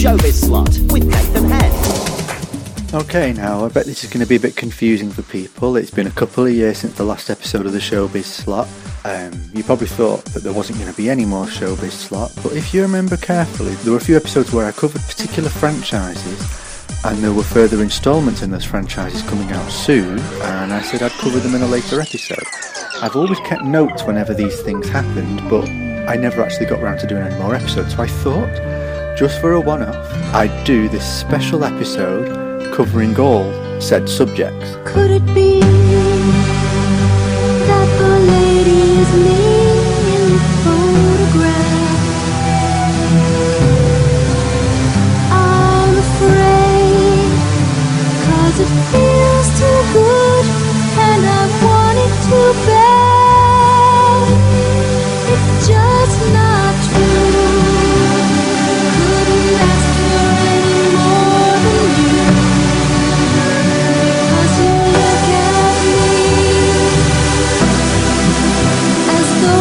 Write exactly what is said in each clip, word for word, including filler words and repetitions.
Showbiz Slot with Nathan Head. Okay, now I bet this is going to be a bit confusing for people. It's been a couple of years since the last episode of the Showbiz Slot. Um, you probably thought that there wasn't going to be any more Showbiz Slot, but if you remember carefully, there were a few episodes where I covered particular franchises, and there were further instalments in those franchises coming out soon, and I said I'd cover them in a later episode. I've always kept notes whenever these things happened, but I never actually got around to doing any more episodes, so I thought, just for a one-off, I'd do this special episode covering all said subjects. Could it be that the lady is me in the photograph? I'm afraid, 'cause it feels too good and I want it too bad. It's just not true. Couldn't ask for any more than you, because you look at me as though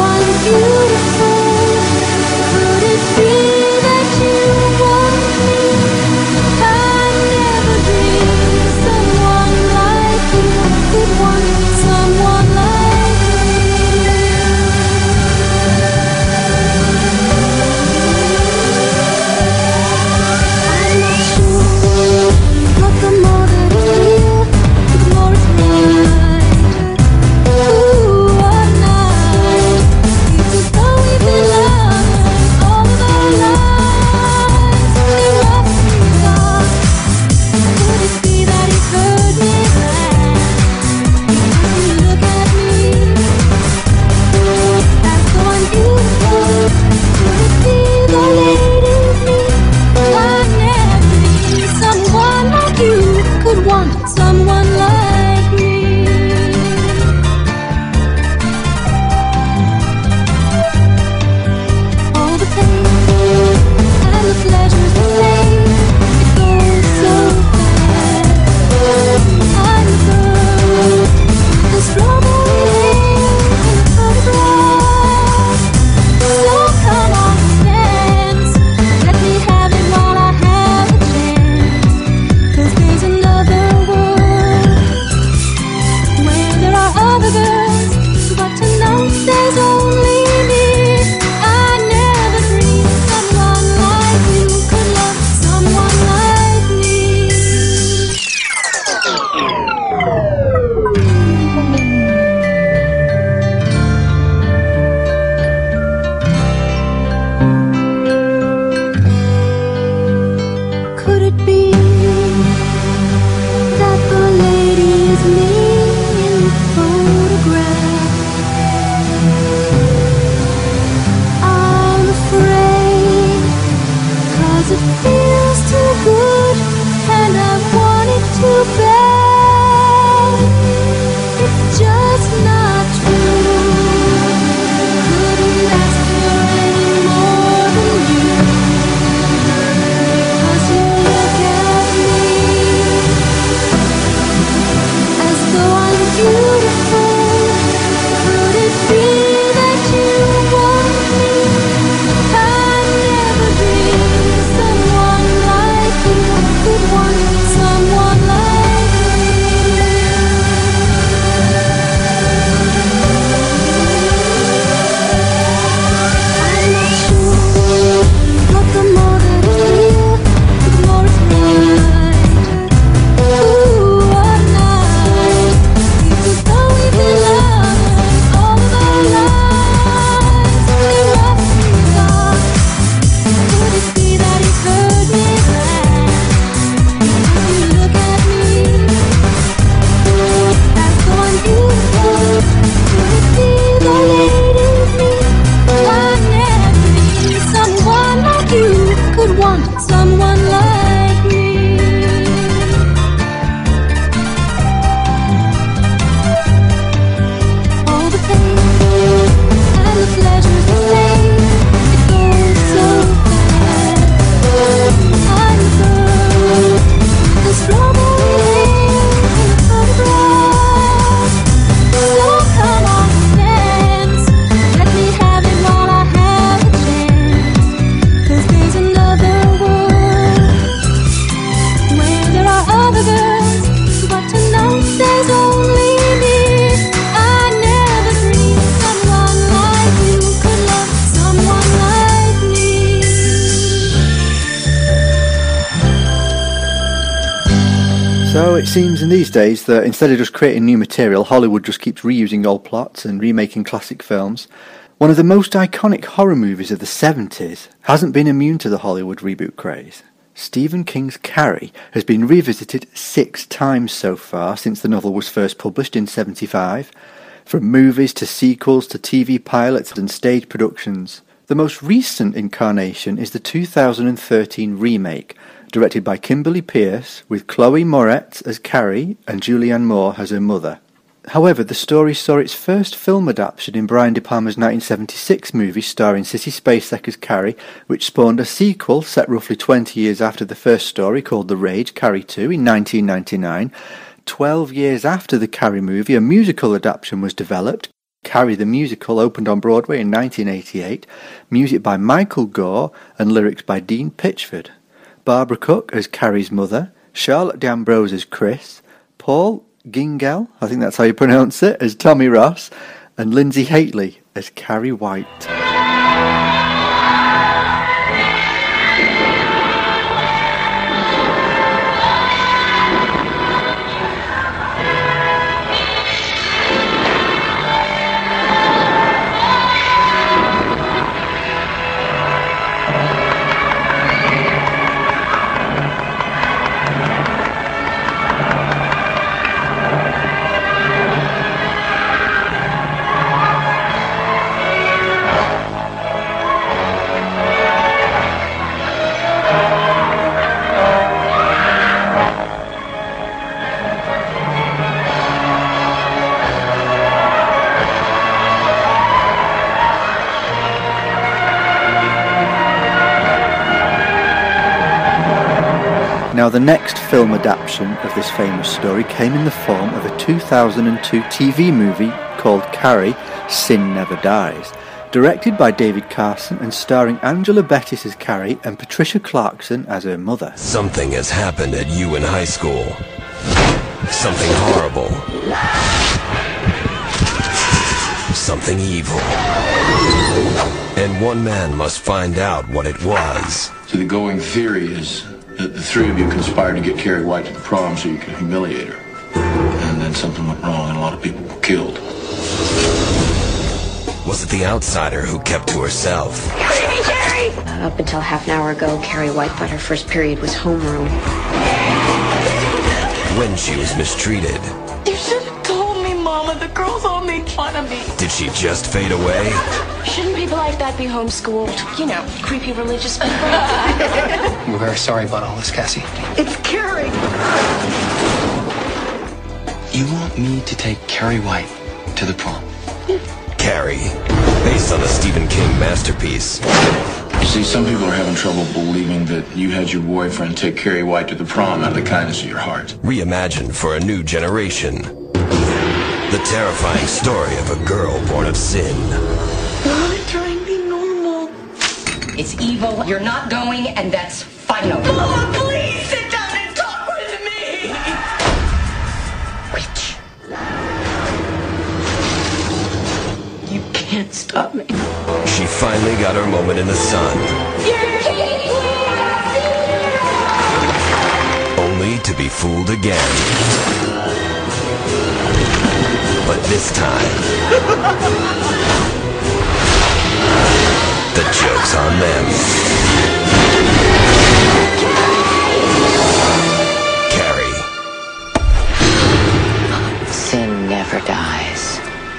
So it seems in these days that instead of just creating new material, Hollywood just keeps reusing old plots and remaking classic films. One of the most iconic horror movies of the seventies hasn't been immune to the Hollywood reboot craze. Stephen King's Carrie has been revisited six times so far since the novel was first published in seventy-five, from movies to sequels to T V pilots and stage productions. The most recent incarnation is the two thousand thirteen remake, directed by Kimberly Peirce, with Chloe Moretz as Carrie and Julianne Moore as her mother. However, the story saw its first film adaptation in Brian De Palma's nineteen seventy-six movie starring Sissy Spacek as Carrie, which spawned a sequel set roughly twenty years after the first story called The Rage, Carrie two, in nineteen ninety-nine. Twelve years after the Carrie movie, a musical adaptation was developed. Carrie the Musical opened on Broadway in nineteen eighty-eight, music by Michael Gore and lyrics by Dean Pitchford. Barbara Cook as Carrie's mother, Charlotte D'Ambrose as Chris, Paul Gingell, I think that's how you pronounce it, as Tommy Ross, and Lindsay Haitley as Carrie White. Now, the next film adaptation of this famous story came in the form of a two thousand two T V movie called Carrie, Sin Never Dies, directed by David Carson and starring Angela Bettis as Carrie and Patricia Clarkson as her mother. Something has happened at you in high school. Something horrible. Something evil. And one man must find out what it was. So the going theory is that the three of you conspired to get Carrie White to the prom so you could humiliate her. And then something went wrong and a lot of people were killed. Was it the outsider who kept to herself? Baby Carrie! Uh, up until half an hour ago, Carrie White thought her first period was homeroom. When she was mistreated. You should have told me, Mama. The girls all made fun of me. Did she just fade away? Shouldn't people like that be homeschooled? You know, creepy religious people. We're very sorry about all this, Cassie. It's Carrie. You want me to take Carrie White to the prom? Carrie, based on a Stephen King masterpiece. You see, some people are having trouble believing that you had your boyfriend take Carrie White to the prom out of the kindness of your heart. Reimagined for a new generation. The terrifying story of a girl born of sin. I want to try and be normal. It's evil. You're not going, and that's final. Mama, please sit down and talk with me. Witch. You can't stop me. She finally got her moment in the sun. Only to be fooled again. But this time, the joke's on them. Carrie. Sin never dies.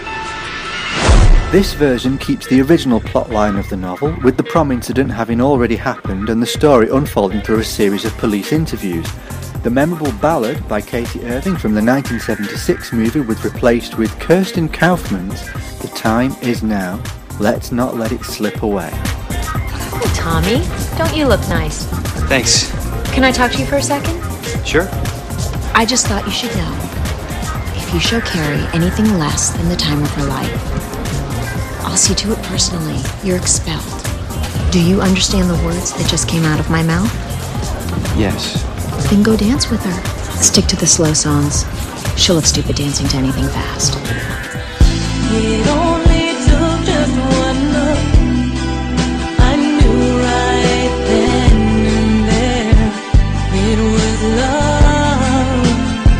This version keeps the original plotline of the novel, with the prom incident having already happened and the story unfolding through a series of police interviews. The memorable ballad by Katie Irving from the nineteen seventy-six movie was replaced with Kirsten Kaufman's The Time Is Now, Let's Not Let It Slip Away. Hey, Tommy, don't you look nice? Thanks. Can I talk to you for a second? Sure. I just thought you should know. If you show Carrie anything less than the time of her life, I'll see to it personally. You're expelled. Do you understand the words that just came out of my mouth? Yes. Then go dance with her. Stick to the slow songs. She'll have stupid dancing to anything fast. It only took just one look. I knew right then and there it was love.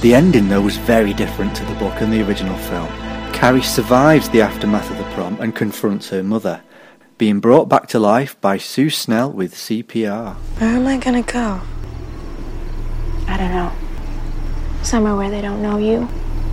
The ending, though, was very different to the book and the original film. Carrie survives the aftermath of the prom and confronts her mother, being brought back to life by Sue Snell with C P R. Where am I gonna go? I don't know. Somewhere where they don't know you.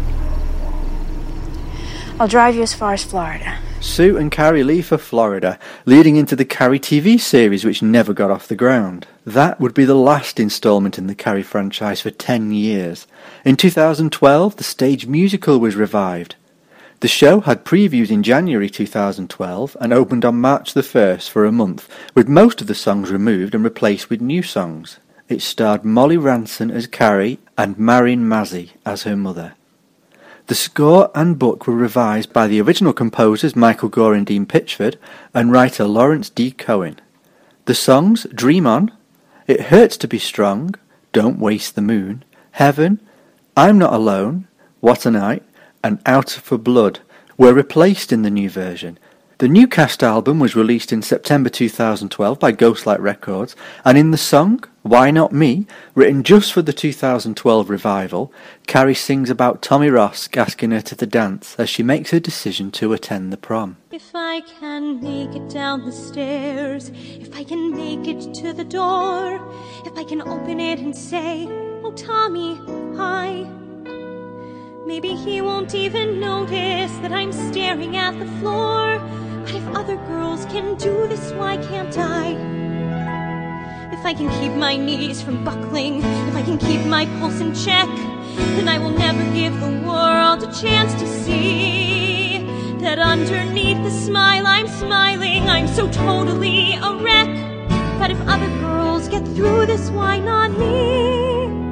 I'll drive you as far as Florida. Sue and Carrie leave for Florida, leading into the Carrie T V series, which never got off the ground. That would be the last instalment in the Carrie franchise for ten years. In two thousand twelve, the stage musical was revived. The show had previews in January two thousand twelve and opened on March the first for a month, with most of the songs removed and replaced with new songs. It starred Molly Ranson as Carrie and Marin Mazzie as her mother. The score and book were revised by the original composers Michael Gore and Dean Pitchford and writer Lawrence D. Cohen. The songs Dream On, It Hurts to Be Strong, Don't Waste the Moon, Heaven, I'm Not Alone, What a Night, and Out for Blood were replaced in the new version. The new cast album was released in September two thousand twelve by Ghostlight Records, and in the song, Why Not Me, written just for the two thousand twelve revival, Carrie sings about Tommy Ross asking her to the dance as she makes her decision to attend the prom. If I can make it down the stairs, if I can make it to the door, if I can open it and say, oh Tommy, hi. Maybe he won't even notice that I'm staring at the floor. But if other girls can do this, why can't I? If I can keep my knees from buckling, if I can keep my pulse in check, then I will never give the world a chance to see that underneath the smile I'm smiling, I'm so totally a wreck. But if other girls get through this, why not me?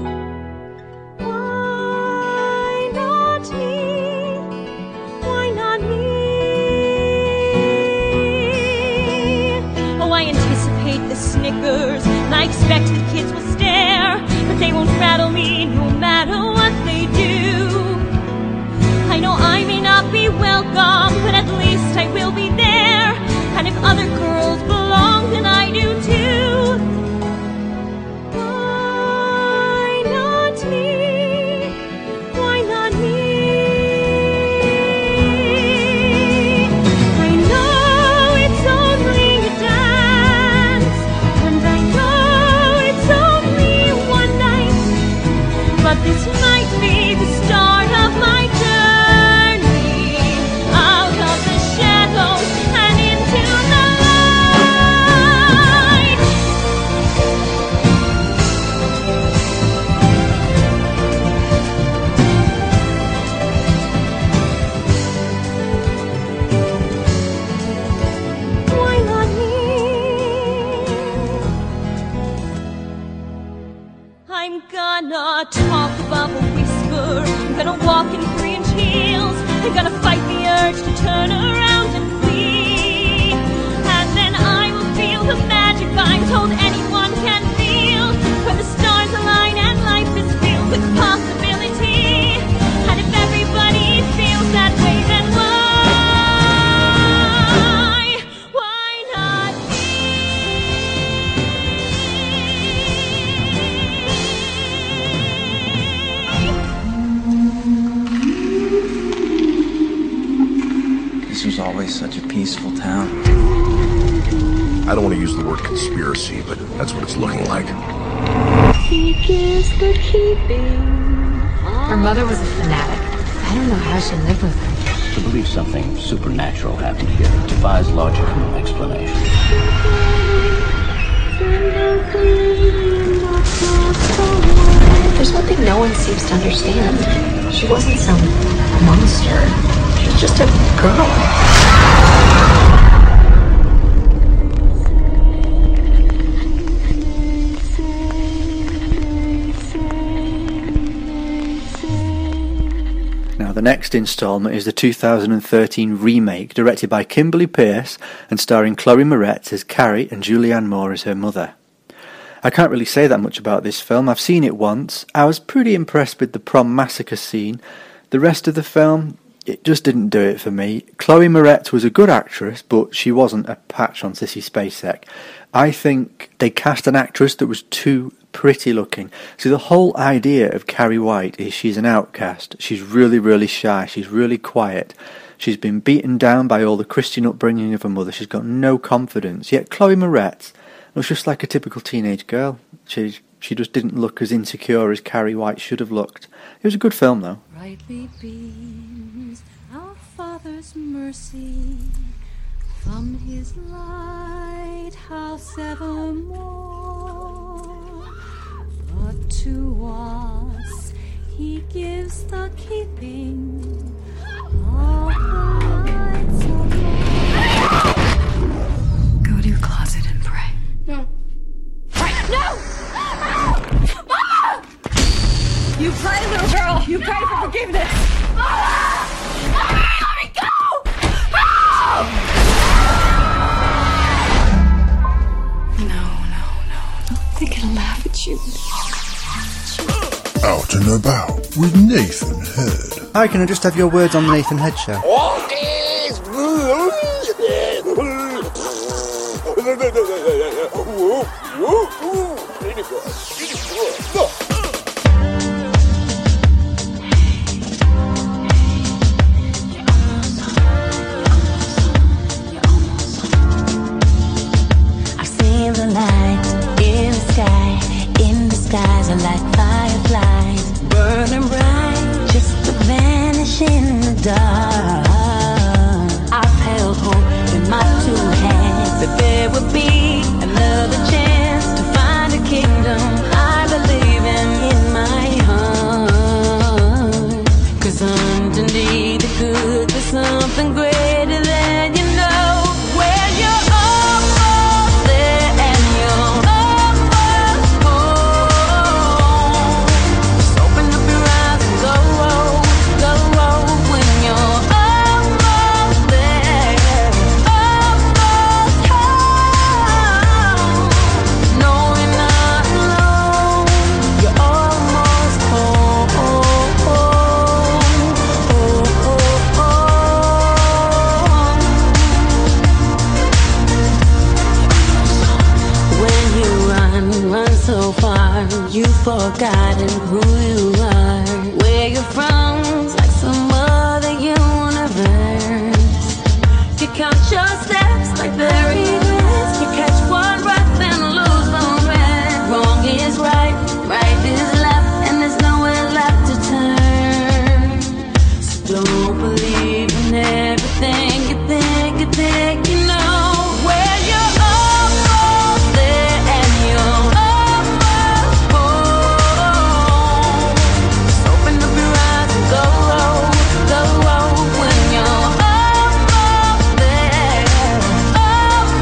Why not me? Why not me? Oh, I anticipate the snickers, and I expect the kids will stare, but they won't rattle me no matter what they do. I know I may not be welcome, but at least I will be there. And if other girls belong, then I do too. Why not me? Why not me? I know it's only a dance, and I know it's only one night, but this might be the start of my journey out of the shadows and into the light. Why not me? I'm gonna talk above a whisper. I'm gonna walk in three-inch heels. I'm gonna fight the urge to turn around and flee. And then I will feel the magic I'm told anyone can feel, when the stars align and life is filled with possibility. And if everybody feels that way, then why? Why not This was always such a peaceful town. I don't want to use the word conspiracy, but that's what it's looking like. Her mother was a fanatic. I don't know how she lived with her. To believe something supernatural happened here defies logical explanation. There's one thing no one seems to understand. She wasn't some monster. She was just a girl. Now, the next instalment is the two thousand thirteen remake, directed by Kimberly Peirce and starring Chloe Moretz as Carrie and Julianne Moore as her mother. I can't really say that much about this film. I've seen it once. I was pretty impressed with the prom massacre scene. The rest of the film, it just didn't do it for me. Chloe Moretz was a good actress, but she wasn't a patch on Sissy Spacek. I think they cast an actress that was too pretty looking. See, the whole idea of Carrie White is she's an outcast. She's really, really shy. She's really quiet. She's been beaten down by all the Christian upbringing of her mother. She's got no confidence. Yet Chloe Moretz looks just like a typical teenage girl. She, she just didn't look as insecure as Carrie White should have looked. It was a good film, though. Brightly beams our Father's mercy from his lighthouse evermore. But to us he gives the keeping of lights of love. Go to your closet and pray. No. No! Mama! You pray, little girl. You pray for forgiveness. Mama! Mama, let me go! Help! No, no, no. They're gonna laugh at you. Out and About with Nathan Head. Hi, can I just have your words on the Nathan Head Show? I've seen the light in the sky, in the skies are like fireflies, burning bright, just to vanish in the dark. I've held hope in my two hands that there would be another chance to find a kingdom I believe in in my heart. 'Cause underneath the good there's something greater than you know. Where you're almost there and you're almost home. Just open up your eyes and go, go when you're almost there, almost home. No, you're not alone. You're almost home. When you run, run so far, you've forgotten who you are. Where you're from, like some other universe. You count your steps like buried rest. You catch one breath and lose the rest. Wrong is right, right is left, and there's nowhere left to turn. So don't believe in everything you think, you think you know. Where you're almost there and you're almost home. Just open up your eyes and go, go when you're almost there, almost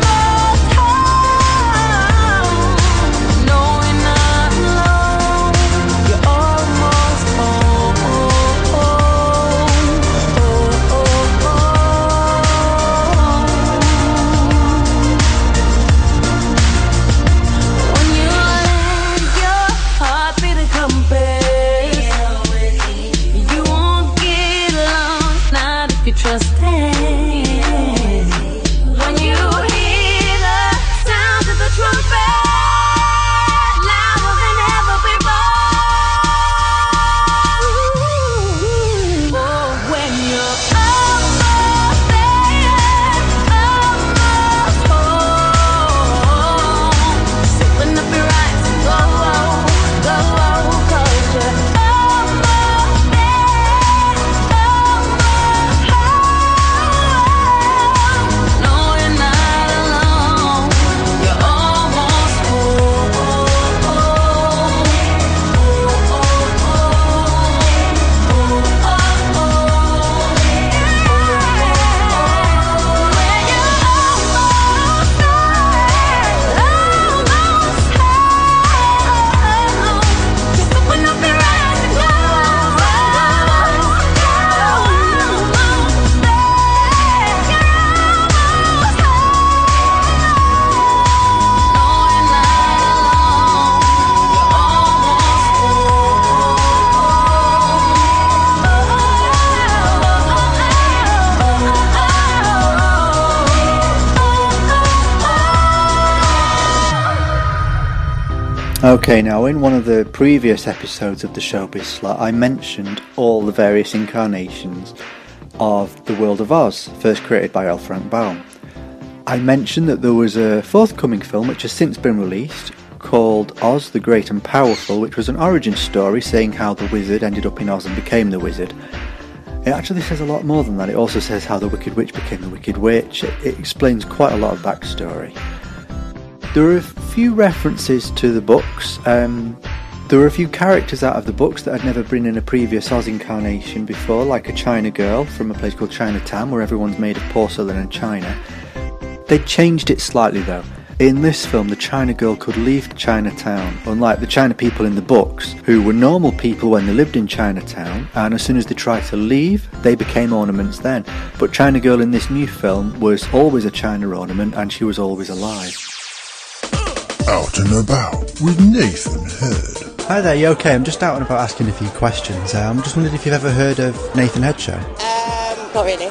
Okay, now in one of the previous episodes of the Showbiz Slot, I mentioned all the various incarnations of the World of Oz, first created by L. Frank Baum. I mentioned that there was a forthcoming film which has since been released called Oz the Great and Powerful, which was an origin story saying how the wizard ended up in Oz and became the wizard. It actually says a lot more than that. It also says how the Wicked Witch became the Wicked Witch. It, it explains quite a lot of backstory. There are a few references to the books. Um, there are a few characters out of the books that had never been in a previous Oz incarnation before, like a China girl from a place called Chinatown, where everyone's made of porcelain and china. They changed it slightly though. In this film, the China girl could leave Chinatown, unlike the China people in the books, who were normal people when they lived in Chinatown, and as soon as they tried to leave, they became ornaments then. But China girl in this new film was always a China ornament, and she was always alive. Out and About with Nathan Heard. Hi there, you okay? I'm just out and about asking a few questions. Uh, I'm just wondering if you've ever heard of Nathan Heard Show? Um, not really.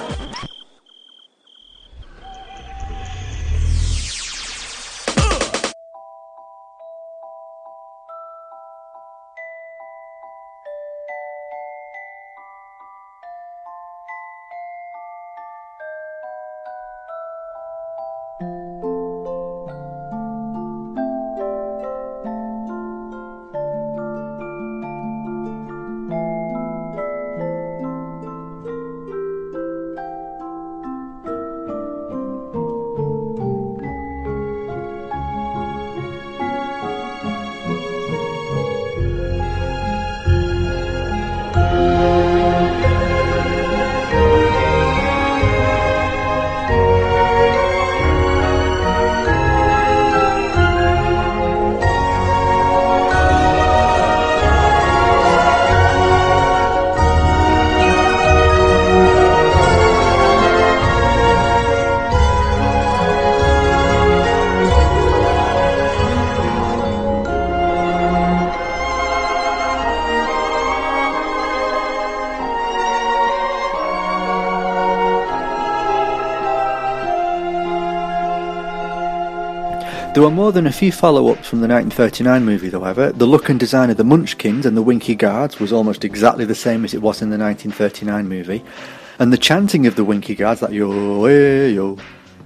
There were more than a few follow-ups from the nineteen thirty-nine movie, however. The look and design of the Munchkins and the Winky Guards was almost exactly the same as it was in the nineteen thirty-nine movie. And the chanting of the Winky Guards, that yo, eh, yo,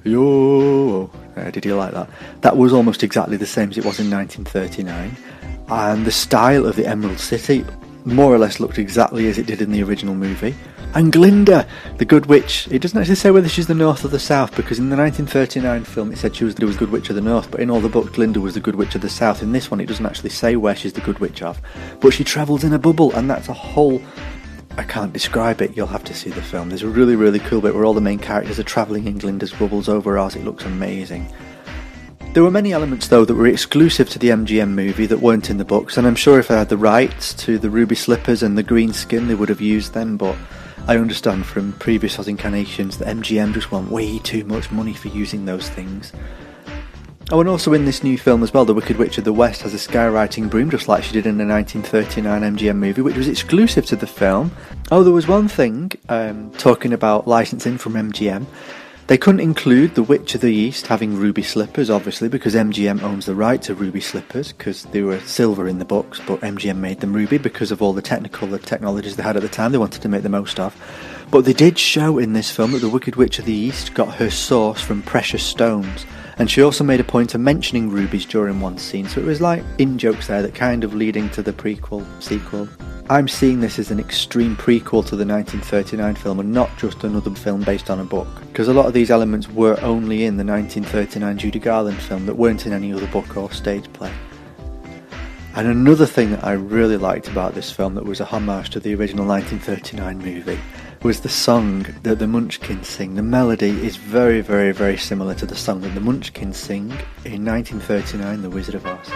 yo, uh, did you like that? That was almost exactly the same as it was in nineteen thirty-nine. And the style of the Emerald City more or less looked exactly as it did in the original movie. And Glinda, the Good Witch, it doesn't actually say whether she's the North or the South, because in the nineteen thirty-nine film it said she was the Good Witch of the North, but in all the books Glinda was the Good Witch of the South. In this one it doesn't actually say where she's the Good Witch of, but she travels in a bubble, and that's a whole... I can't describe it, you'll have to see the film. There's a really, really cool bit where all the main characters are travelling in Glinda's bubbles over Oz. It looks amazing. There were many elements, though, that were exclusive to the M G M movie that weren't in the books, and I'm sure if they had the rights to the ruby slippers and the green skin, they would have used them, but I understand from previous Oz incarnations that M G M just want way too much money for using those things. Oh, and also in this new film as well, the Wicked Witch of the West has a skywriting broom, just like she did in the nineteen thirty-nine M G M movie, which was exclusive to the film. Oh, there was one thing, um, talking about licensing from M G M. They couldn't include the Witch of the East having ruby slippers, obviously, because M G M owns the right to ruby slippers, because they were silver in the books, but M G M made them ruby because of all the technical the technologies they had at the time they wanted to make the most of. But they did show in this film that the Wicked Witch of the East got her source from precious stones, and she also made a point of mentioning rubies during one scene, so it was like in-jokes there that kind of leading to the prequel, sequel. I'm seeing this as an extreme prequel to the nineteen thirty-nine film and not just another film based on a book, because a lot of these elements were only in the nineteen thirty-nine Judy Garland film that weren't in any other book or stage play. And another thing that I really liked about this film that was a homage to the original nineteen thirty-nine movie was the song that the Munchkins sing. The melody is very, very, very similar to the song that the Munchkins sing in nineteen thirty-nine, The Wizard of Oz.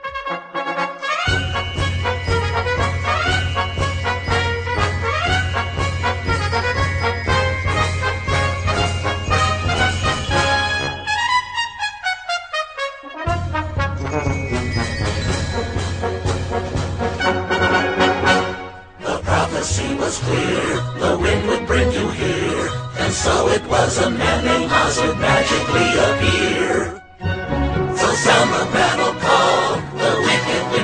So it was a man named Oz would magically appear. So sound the battle call, the Wicked Witch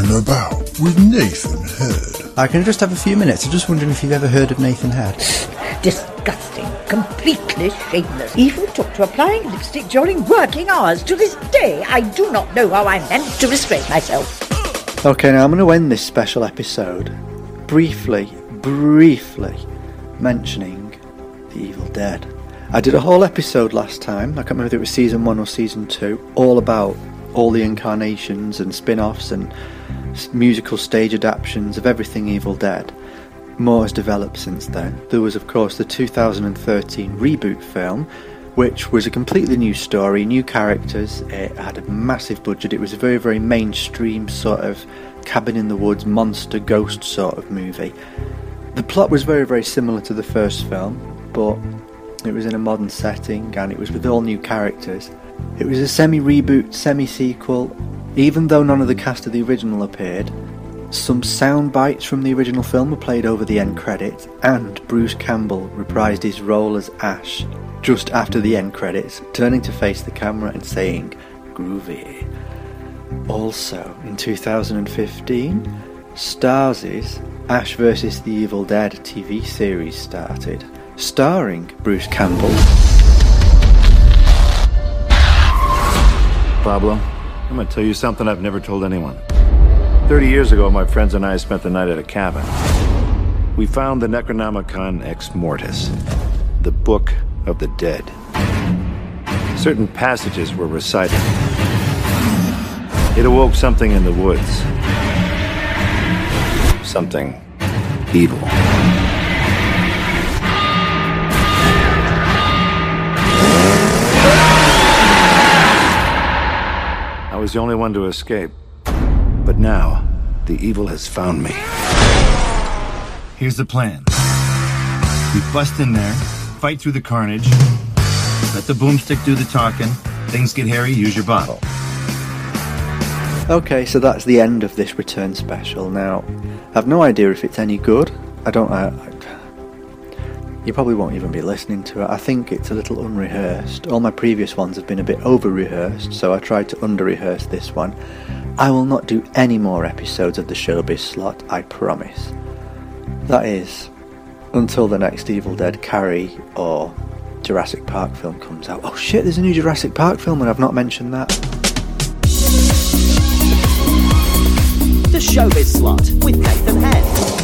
and About with Nathan Head. I can just have a few minutes. I'm just wondering if you've ever heard of Nathan Head. Disgusting. Completely shameless. Even took to applying lipstick during working hours. To this day, I do not know how I meant to restrain myself. Okay, now I'm going to end this special episode briefly, briefly mentioning The Evil Dead. I did a whole episode last time, I can't remember if it was season one or season two, all about all the incarnations and spin-offs and musical stage adaptations of everything Evil Dead. More has developed since then. There was, of course, the two thousand thirteen reboot film, which was a completely new story, new characters. It had a massive budget. It was a very, very mainstream sort of cabin in the woods, monster, ghost sort of movie. The plot was very, very similar to the first film, but it was in a modern setting and it was with all new characters. It was a semi-reboot, semi-sequel. Even though none of the cast of the original appeared, some sound bites from the original film were played over the end credits, and Bruce Campbell reprised his role as Ash just after the end credits, turning to face the camera and saying, "Groovy." Also, in two thousand fifteen, Starz' Ash versus the Evil Dead T V series started, starring Bruce Campbell. Pablo, I'm going to tell you something I've never told anyone. Thirty years ago, my friends and I spent the night at a cabin. We found the Necronomicon Ex Mortis, the Book of the Dead. Certain passages were recited. It awoke something in the woods. Something evil. I was the only one to escape. But now, the evil has found me. Here's the plan. We bust in there, fight through the carnage, let the boomstick do the talking. Things get hairy, use your bottle. Okay, so that's the end of this return special. Now, I've no idea if it's any good. I don't know. You probably won't even be listening to it. I think it's a little unrehearsed. All my previous ones have been a bit over-rehearsed, so I tried to under-rehearse this one. I will not do any more episodes of the Showbiz Slot, I promise. That is, until the next Evil Dead Carrie or Jurassic Park film comes out. Oh shit, there's a new Jurassic Park film and I've not mentioned that. The Showbiz Slot with Nathan Head.